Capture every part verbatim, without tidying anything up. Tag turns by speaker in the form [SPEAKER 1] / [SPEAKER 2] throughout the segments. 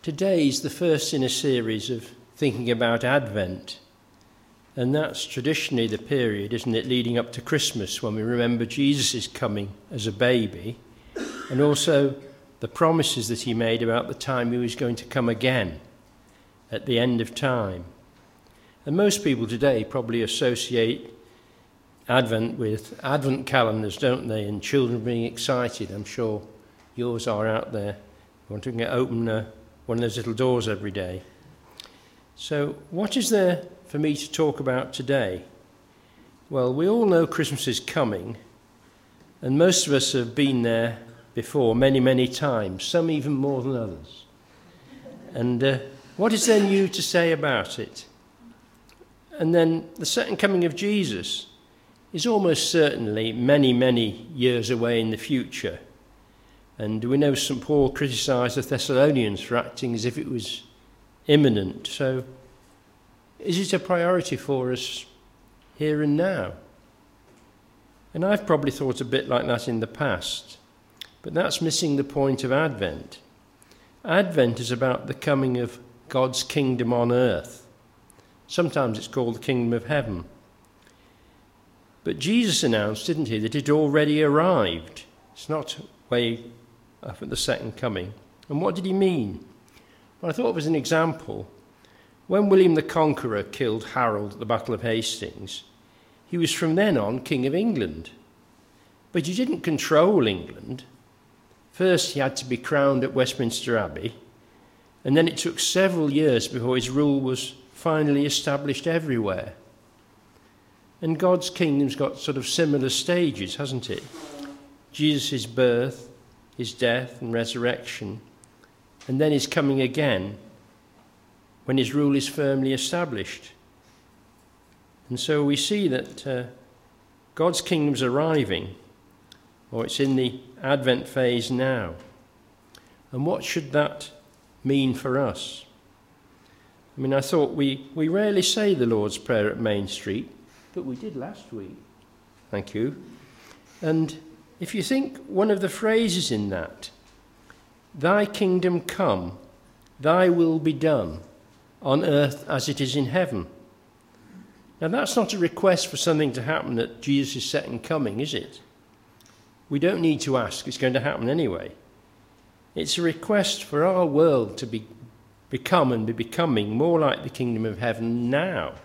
[SPEAKER 1] Today is the first in a series of thinking about Advent, and that's traditionally the period, isn't it, leading up to Christmas, when we remember Jesus is coming as a baby, and also the promises that he made about the time he was going to come again at the end of time. And most people today probably associate Advent with Advent calendars, don't they, and children being excited. I'm sure yours are out there wanting to open uh, one of those little doors every day. So what is there for me to talk about today? Well, we all know Christmas is coming, and most of us have been there before many, many times, some even more than others. And uh, what is there new to say about it? And then the second coming of Jesus is almost certainly many, many years away in the future. And we know Saint Paul criticised the Thessalonians for acting as if it was imminent. So is it a priority for us here and now? And I've probably thought a bit like that in the past, but that's missing the point of Advent. Advent is about the coming of God's kingdom on earth. Sometimes it's called the kingdom of heaven. But Jesus announced, didn't he, that it already arrived. It's not way up at the second coming. And what did he mean? Well, I thought it was an example. When William the Conqueror killed Harold at the Battle of Hastings, he was from then on King of England. But he didn't control England. First, he had to be crowned at Westminster Abbey, and then it took several years before his rule was finally established everywhere. And God's kingdom's got sort of similar stages, hasn't it? Jesus' birth, his death and resurrection, and then his coming again when his rule is firmly established. And so we see that uh, God's kingdom's arriving, or it's in the Advent phase now. And what should that mean for us? I mean, I thought we, we rarely say the Lord's Prayer at Main Street, but we did last week. Thank you. And if you think one of the phrases in that, thy kingdom come, thy will be done, on earth as it is in heaven. Now that's not a request for something to happen at Jesus' second coming, is it? We don't need to ask, it's going to happen anyway. It's a request for our world to be, become and be becoming more like the kingdom of heaven now.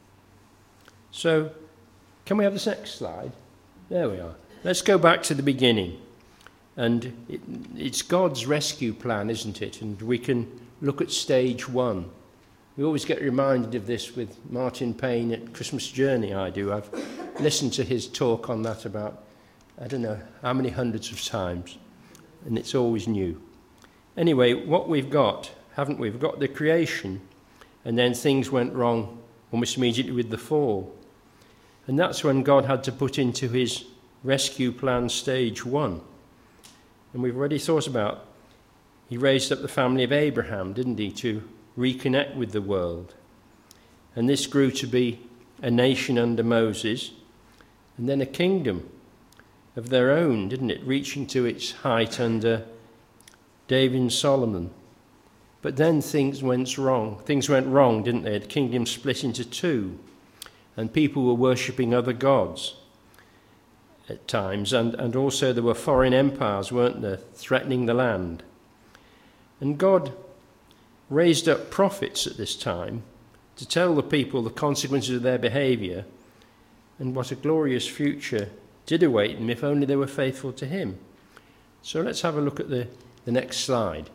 [SPEAKER 1] So, can we have the next slide? There we are. Let's go back to the beginning. And it, it's God's rescue plan, isn't it? And we can look at stage one. We always get reminded of this with Martin Payne at Christmas Journey, I do. I've listened to his talk on that about, I don't know, how many hundreds of times. And it's always new. Anyway, what we've got, haven't we? We've got the creation, and then things went wrong almost immediately with the fall. And that's when God had to put into his rescue plan stage one. And we've already thought about, he raised up the family of Abraham, didn't he, to reconnect with the world. And this grew to be a nation under Moses, and then a kingdom of their own, didn't it, reaching to its height under David and Solomon. But then things went wrong. Things went wrong, didn't they? The kingdom split into two, and people were worshipping other gods at times, and, and also there were foreign empires, weren't there, threatening the land. And God raised up prophets at this time to tell the people the consequences of their behaviour and what a glorious future did await them if only they were faithful to him. So let's have a look at the, the next slide.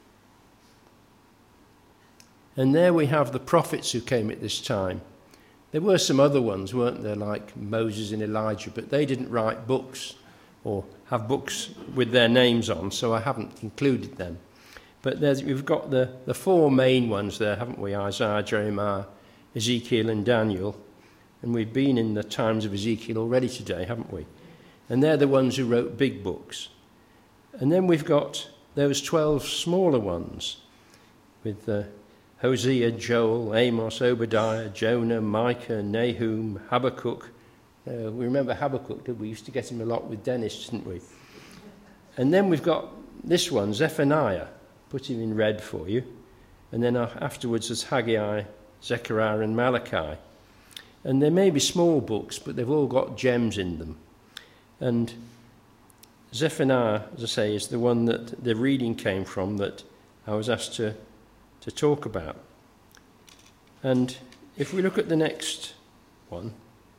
[SPEAKER 1] And there we have the prophets who came at this time. There were some other ones, weren't there, like Moses and Elijah, but they didn't write books or have books with their names on, so I haven't included them. But there's, we've got the, the four main ones there, haven't we? Isaiah, Jeremiah, Ezekiel and Daniel. And we've been in the times of Ezekiel already today, haven't we? And they're the ones who wrote big books. And then we've got those twelve smaller ones with uh, Hosea, Joel, Amos, Obadiah, Jonah, Micah, Nahum, Habakkuk. Uh, we remember Habakkuk, did we? We used to get him a lot with Dennis, didn't we? And then we've got this one, Zephaniah. put him in red for you. And then afterwards there's Haggai, Zechariah and Malachi. And they may be small books, but they've all got gems in them. And Zephaniah, as I say, is the one that the reading came from that I was asked to, to talk about. And if we look at the next one,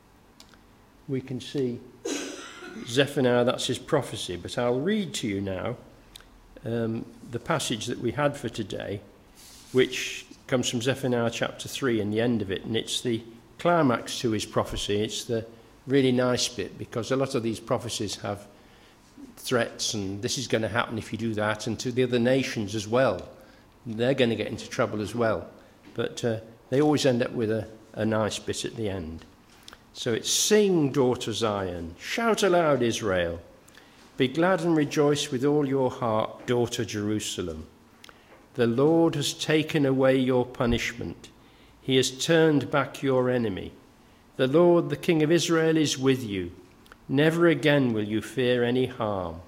[SPEAKER 1] we can see Zephaniah, that's his prophecy. But I'll read to you now um, the passage that we had for today, which comes from Zephaniah chapter three and the end of it. And it's the climax to his prophecy. It's the really nice bit, because a lot of these prophecies have threats and this is going to happen if you do that, and to the other nations as well. They're going to get into trouble as well. But uh, they always end up with a, a nice bit at the end. So it's, sing, daughter Zion, shout aloud, Israel. Be glad and rejoice with all your heart, daughter Jerusalem. The Lord has taken away your punishment. He has turned back your enemy. The Lord, the King of Israel, is with you. Never again will you fear any harm.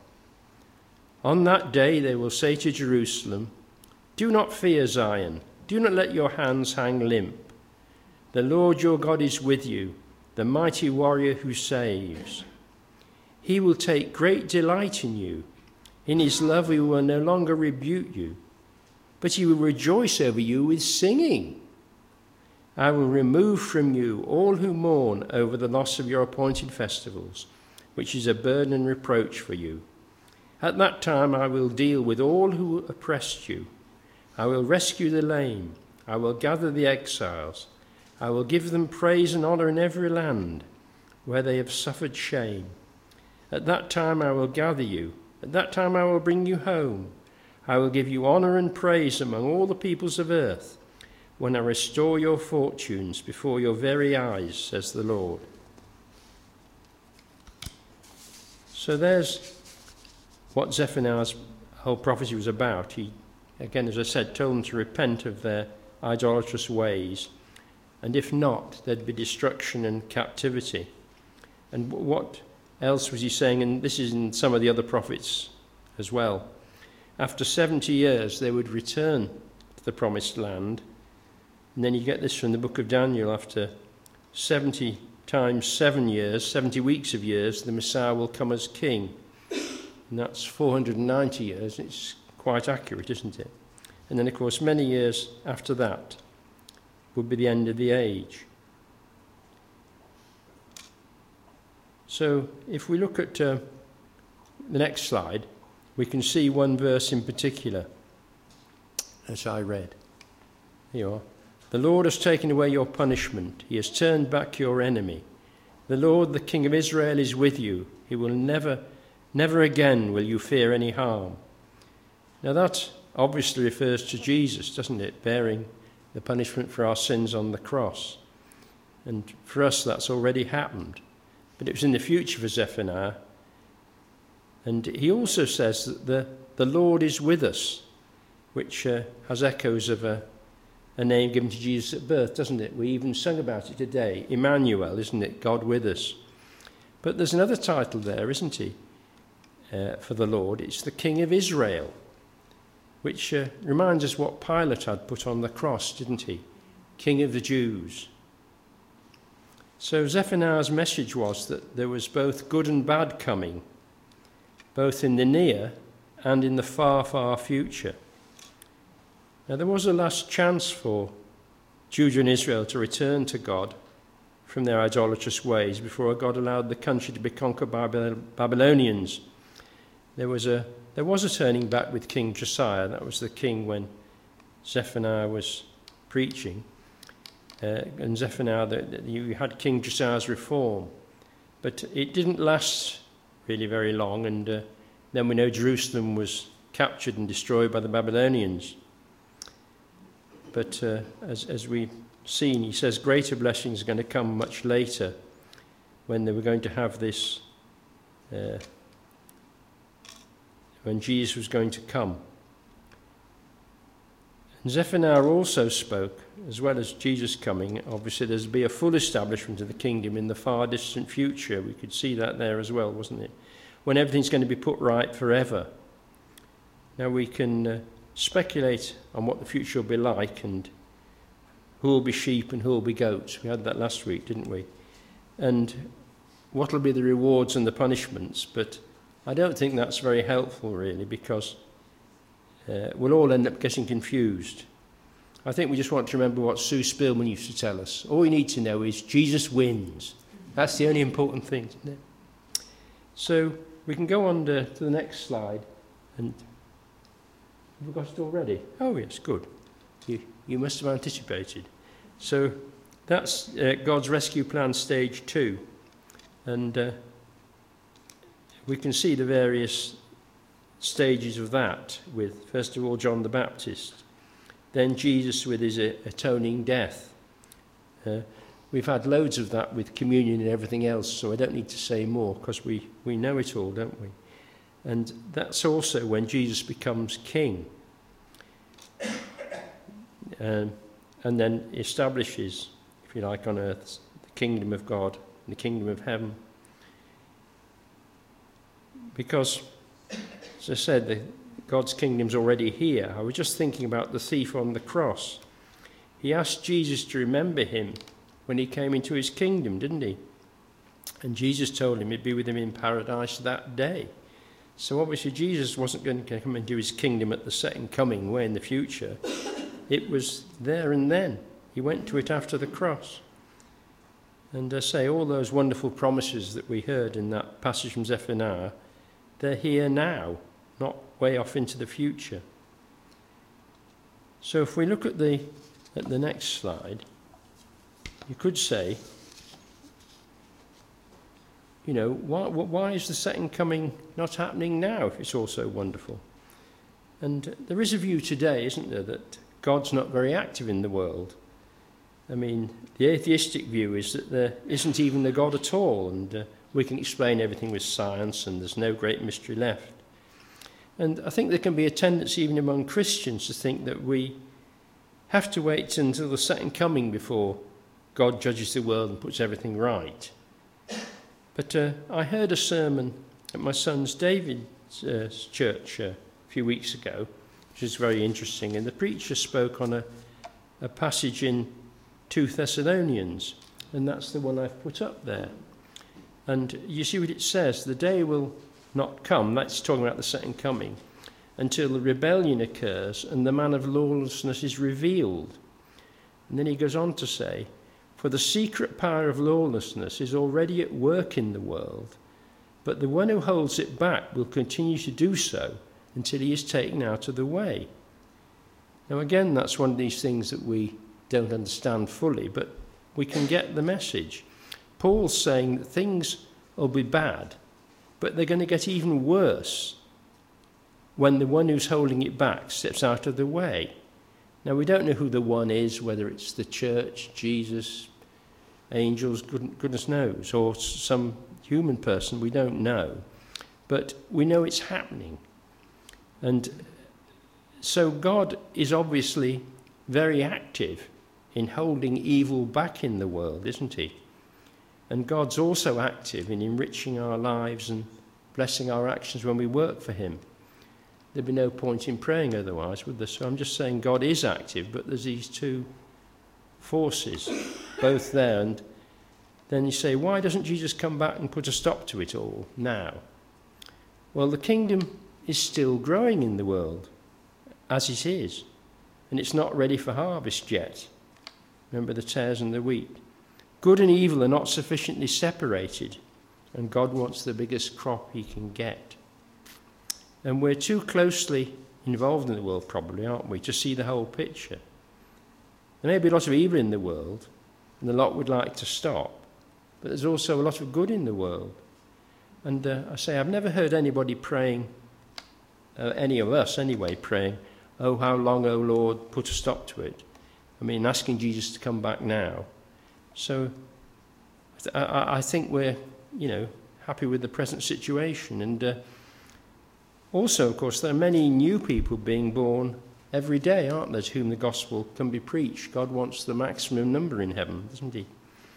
[SPEAKER 1] On that day they will say to Jerusalem, do not fear, Zion. Do not let your hands hang limp. The Lord your God is with you, the mighty warrior who saves. He will take great delight in you. In his love he will no longer rebuke you, but he will rejoice over you with singing. I will remove from you all who mourn over the loss of your appointed festivals, which is a burden and reproach for you. At that time I will deal with all who oppressed you. I will rescue the lame. I will gather the exiles. I will give them praise and honor in every land where they have suffered shame. At that time I will gather you. At that time I will bring you home. I will give you honor and praise among all the peoples of earth, when I restore your fortunes before your very eyes, says the Lord. So there's what Zephaniah's whole prophecy was about. He, again, as I said, told them to repent of their idolatrous ways, and if not, there'd be destruction and captivity. And what else was he saying? And this is in some of the other prophets as well. After seventy years, they would return to the promised land. And then you get this from the book of Daniel. After seventy times seven years, seventy weeks of years, the Messiah will come as king. And that's four hundred ninety years. It's quite accurate, isn't it? And then, of course, many years after that would be the end of the age. So if we look at uh, the next slide, we can see one verse in particular, as I read. Here you are. The Lord has taken away your punishment. He has turned back your enemy. The Lord, the King of Israel, is with you. He will never, never again will you fear any harm. Now that obviously refers to Jesus, doesn't it? Bearing the punishment for our sins on the cross. And for us that's already happened. But it was in the future for Zephaniah. And he also says that the, the Lord is with us, which uh, has echoes of a a name given to Jesus at birth, doesn't it? We even sung about it today. Emmanuel, isn't it? God with us. But there's another title there, isn't he? Uh, for the Lord. It's the King of Israel, which uh, reminds us what Pilate had put on the cross, didn't he? King of the Jews. So Zephaniah's message was that there was both good and bad coming, both in the near and in the far, far future. Now, there was a last chance for Judah and Israel to return to God from their idolatrous ways before God allowed the country to be conquered by Babylonians. There was a there was a turning back with King Josiah. That was the king when Zephaniah was preaching. Uh, and Zephaniah, the, the, you had King Josiah's reform. But it didn't last really very long, and uh, then we know Jerusalem was captured and destroyed by the Babylonians. But uh, as, as we've seen, he says greater blessings are going to come much later, when they were going to have this, uh, when Jesus was going to come. And Zephaniah also spoke, as well as Jesus coming, obviously there's to be a full establishment of the kingdom in the far distant future. We could see that there as well, wasn't it? When everything's going to be put right forever. Now we can uh, speculate on what the future will be like and who will be sheep and who will be goats. We had that last week, didn't we? And what will be the rewards and the punishments. But I don't think that's very helpful, really, because uh, we'll all end up getting confused. I think we just want to remember what Sue Spillman used to tell us. All we need to know is Jesus wins. That's the only important thing, isn't it? So we can go on to, to the next slide. And have we got it already? Oh, yes, good. You, you must have anticipated. So that's uh, God's rescue plan stage two. And uh, we can see the various stages of that with, first of all, John the Baptist. Then Jesus with his uh, atoning death. Uh, we've had loads of that with communion and everything else, so I don't need to say more because we, we know it all, don't we? And that's also when Jesus becomes king. Um, and then establishes, if you like, on earth, the kingdom of God and the kingdom of heaven. Because, as I said, the, God's kingdom's already here. I was just thinking about the thief on the cross. He asked Jesus to remember him when he came into his kingdom, didn't he? And Jesus told him he'd be with him in paradise that day. So obviously Jesus wasn't going to come into his kingdom at the second coming, way in the future. It was there and then. He went to it after the cross. And I say, all those wonderful promises that we heard in that passage from Zephaniah, they're here now, not way off into the future. So if we look at the at the next slide, you could say, you know, why, why is the second coming not happening now if it's all so wonderful? And there is a view today, isn't there, that God's not very active in the world. I mean, the atheistic view is that there isn't even a God at all, and uh, we can explain everything with science, and there's no great mystery left. And I think there can be a tendency even among Christians to think that we have to wait until the second coming before God judges the world and puts everything right. But uh, I heard a sermon at my son's David's uh, church uh, a few weeks ago, which is very interesting, and the preacher spoke on a, a passage in two Thessalonians, and that's the one I've put up there. And you see what it says, the day will not come, that's talking about the second coming, until the rebellion occurs and the man of lawlessness is revealed. And then he goes on to say, for the secret power of lawlessness is already at work in the world, but the one who holds it back will continue to do so until he is taken out of the way. Now again, that's one of these things that we don't understand fully, but we can get the message. Paul's saying that things will be bad, but they're going to get even worse when the one who's holding it back steps out of the way. Now, we don't know who the one is, whether it's the church, Jesus, angels, goodness knows, or some human person, we don't know. But we know it's happening. And so God is obviously very active in holding evil back in the world, isn't he? And God's also active in enriching our lives and blessing our actions when we work for him. There'd be no point in praying otherwise, would there? So I'm just saying God is active, but there's these two forces, both there. And then you say, why doesn't Jesus come back and put a stop to it all now? Well, the kingdom is still growing in the world, as it is, and it's not ready for harvest yet. Remember the tares and the wheat. Good and evil are not sufficiently separated, and God wants the biggest crop he can get. And we're too closely involved in the world, probably, aren't we, to see the whole picture. There may be a lot of evil in the world, and a lot we'd like to stop, but there's also a lot of good in the world. And uh, I say, I've never heard anybody praying, uh, any of us anyway, praying, oh, how long, oh Lord, put a stop to it. I mean, asking Jesus to come back now. So I, I think we're, you know, happy with the present situation. And uh, also, of course, there are many new people being born every day, aren't there, to whom the gospel can be preached. God wants the maximum number in heaven, doesn't he?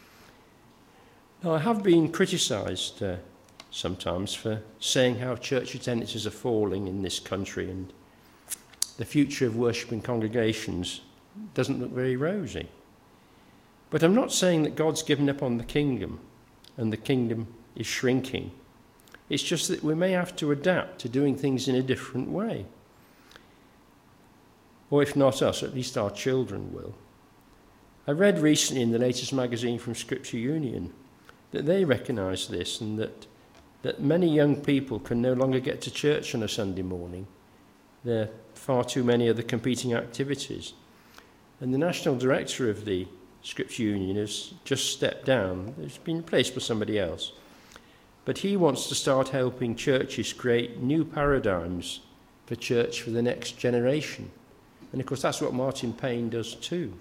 [SPEAKER 1] Now, I have been criticised uh, sometimes for saying how church attendances are falling in this country, and the future of worship in congregations doesn't look very rosy. But I'm not saying that God's given up on the kingdom and the kingdom is shrinking. It's just that we may have to adapt to doing things in a different way. Or if not us, at least our children will. I read recently in the latest magazine from Scripture Union that they recognise this, and that, that many young people can no longer get to church on a Sunday morning. There are far too many other competing activities. And the national director of the Scripture Union has just stepped down. It's been replaced by somebody else. But he wants to start helping churches create new paradigms for church for the next generation. And of course that's what Martin Payne does too.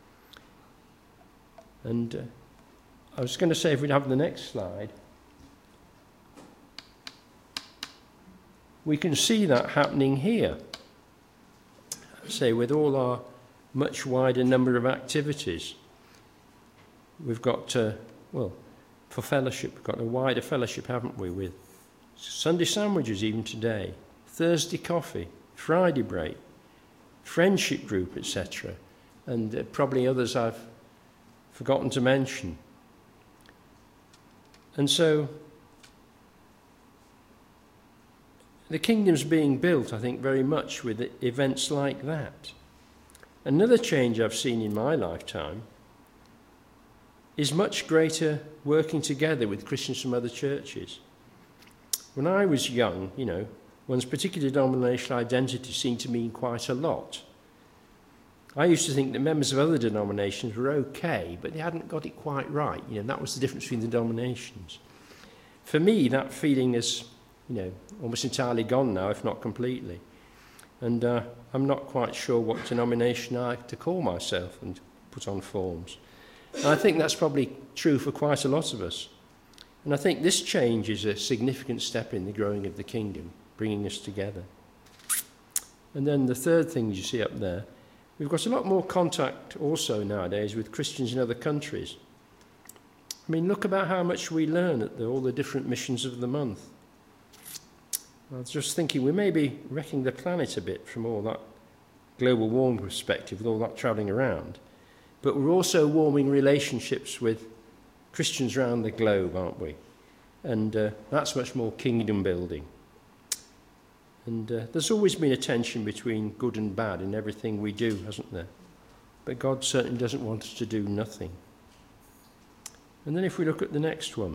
[SPEAKER 1] And uh, I was going to say, if we'd have the next slide, we can see that happening here. Say, with all our much wider number of activities. We've got, uh, well, for fellowship, we've got a wider fellowship, haven't we, with Sunday sandwiches even today, Thursday coffee, Friday break, friendship group, et cetera, and uh, probably others I've forgotten to mention. And so the kingdom's being built, I think, very much with events like that. Another change I've seen in my lifetime is much greater working together with Christians from other churches. When I was young, you know, one's particular denominational identity seemed to mean quite a lot. I used to think that members of other denominations were okay, but they hadn't got it quite right. You know, that was the difference between the denominations. For me, that feeling is, you know, almost entirely gone now, if not completely. And uh, I'm not quite sure what denomination I like to call myself and put on forms. And I think that's probably true for quite a lot of us. And I think this change is a significant step in the growing of the kingdom, bringing us together. And then the third thing you see up there, we've got a lot more contact also nowadays with Christians in other countries. I mean, look about how much we learn at the, all the different missions of the month. I was just thinking we may be wrecking the planet a bit from all that global warming perspective, with all that travelling around. But we're also warming relationships with Christians around the globe, aren't we? And uh, that's much more kingdom building. And uh, there's always been a tension between good and bad in everything we do, hasn't there? But God certainly doesn't want us to do nothing. And then if we look at the next one.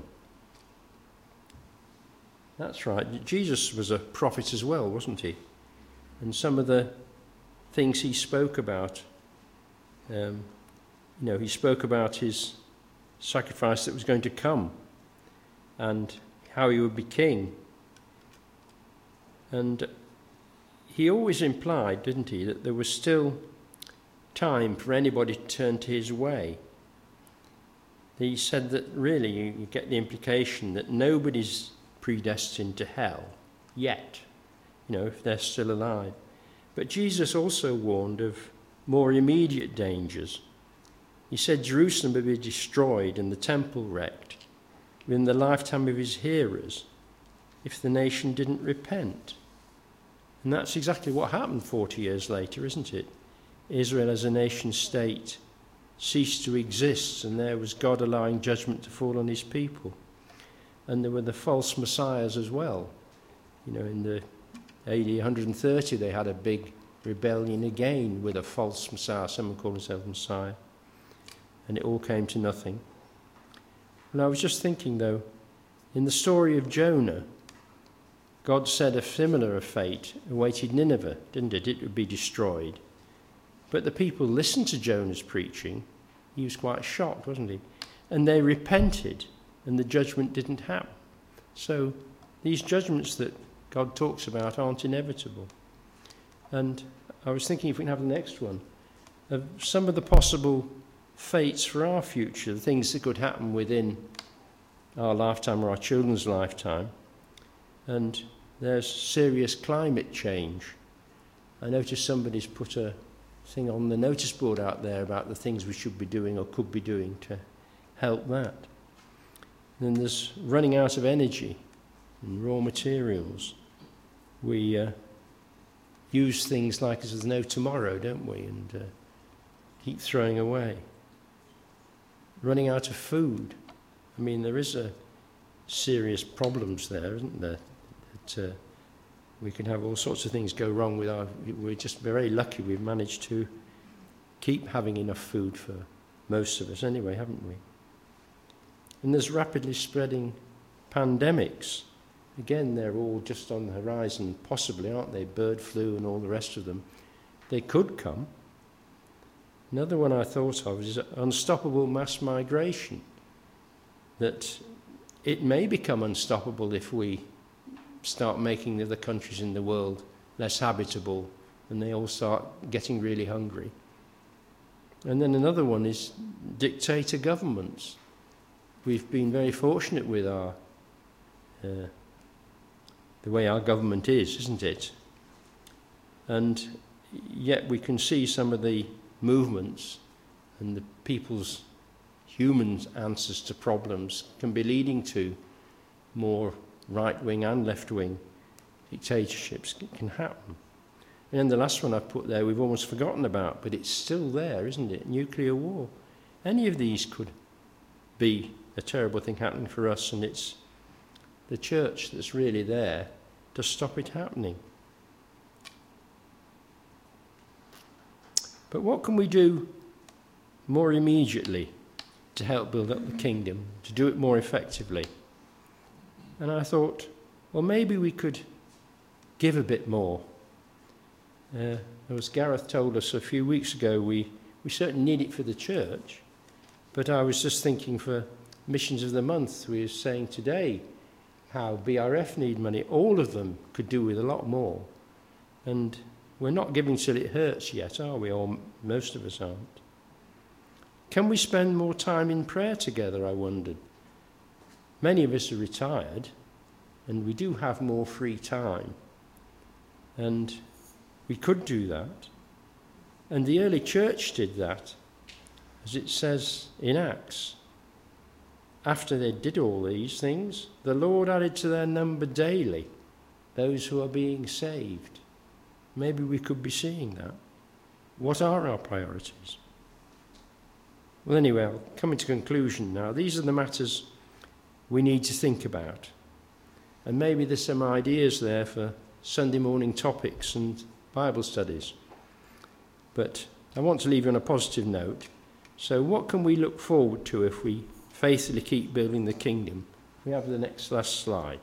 [SPEAKER 1] That's right. Jesus was a prophet as well, wasn't he? And some of the things he spoke about, um, you know, he spoke about his sacrifice that was going to come and how he would be king. And he always implied, didn't he, that there was still time for anybody to turn to his way. He said that really you, you get the implication that nobody's predestined to hell yet, you know, if they're still alive. But Jesus also warned of more immediate dangers. He said Jerusalem would be destroyed and the temple wrecked within the lifetime of his hearers if the nation didn't repent. And that's exactly what happened forty years later, isn't it? Israel as a nation state ceased to exist, and there was God allowing judgment to fall on his people. And there were the false messiahs as well. You know, in the A D one thirty, they had a big rebellion again with a false messiah, someone called himself Messiah. And it all came to nothing. And I was just thinking, though, in the story of Jonah, God said a similar fate awaited Nineveh, didn't it? It would be destroyed. But the people listened to Jonah's preaching. He was quite shocked, wasn't he? And they repented, and the judgment didn't happen. So these judgments that God talks about aren't inevitable. And I was thinking, if we can have the next one, of some of the possible fates for our future, the things that could happen within our lifetime or our children's lifetime. And there's serious climate change. I noticed somebody's put a thing on the notice board out there about the things we should be doing or could be doing to help that. And then there's running out of energy and raw materials. We, uh, use things like as there's no tomorrow, don't we? And uh, keep throwing away. Running out of food. I mean, there is a serious problems there, isn't there? That uh, we can have all sorts of things go wrong with our... We're just very lucky we've managed to keep having enough food for most of us anyway, haven't we? And there's rapidly spreading pandemics. Again, they're all just on the horizon, possibly, aren't they? Bird flu and all the rest of them. They could come. Another one I thought of is unstoppable mass migration. That it may become unstoppable if we start making the other countries in the world less habitable and they all start getting really hungry. And then another one is dictator governments. We've been very fortunate with our uh, the way our government is, isn't it? And yet we can see some of the movements and the people's human answers to problems can be leading to more right-wing and left-wing dictatorships. It can happen. And then the last one I put there we've almost forgotten about, but it's still there, isn't it? Nuclear war. Any of these could be a terrible thing happening for us, and it's the church that's really there to stop it happening. But what can we do more immediately to help build up the kingdom, to do it more effectively? And I thought, well, maybe we could give a bit more. Uh, as Gareth told us a few weeks ago, we, we certainly need it for the church, but I was just thinking for Missions of the Month, we were saying today how B R F need money. All of them could do with a lot more. And we're not giving till it hurts yet, are we? Or most of us aren't. Can we spend more time in prayer together, I wondered. Many of us are retired, and we do have more free time. And we could do that. And the early church did that, as it says in Acts. After they did all these things, the Lord added to their number daily those who are being saved. Maybe we could be seeing that. What are our priorities? Well, anyway, I'll come to conclusion now. These are the matters we need to think about. And maybe there's some ideas there for Sunday morning topics and Bible studies. But I want to leave you on a positive note. So what can we look forward to if we faithfully keep building the kingdom? We have the next last slide.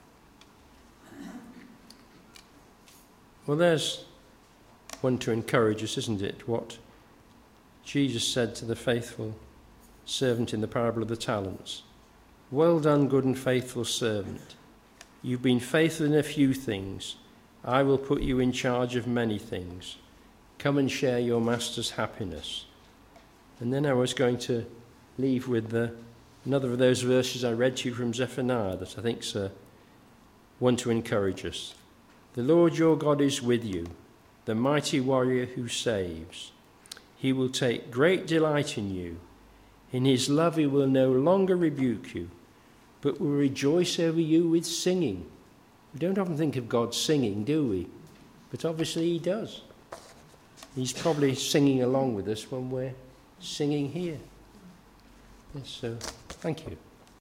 [SPEAKER 1] Well, there's one to encourage us, isn't it? What Jesus said to the faithful servant in the parable of the talents. Well done, good and faithful servant. You've been faithful in a few things. I will put you in charge of many things. Come and share your master's happiness. And then I was going to leave with the, another of those verses I read to you from Zephaniah that I think is uh, one to encourage us. The Lord your God is with you, the mighty warrior who saves. He will take great delight in you. In his love he will no longer rebuke you, but will rejoice over you with singing. We don't often think of God singing, do we? But obviously he does. He's probably singing along with us when we're singing here. Yes, so thank you.